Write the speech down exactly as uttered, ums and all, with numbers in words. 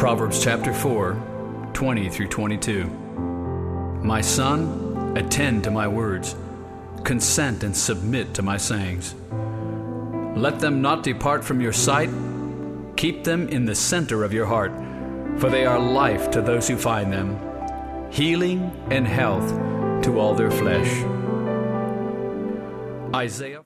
Proverbs chapter four, twenty through twenty-two. My son, attend to my words. Consent and submit to my sayings. Let them not depart from your sight. Keep them in the center of your heart, for they are life to those who find them, healing and health to all their flesh. Isaiah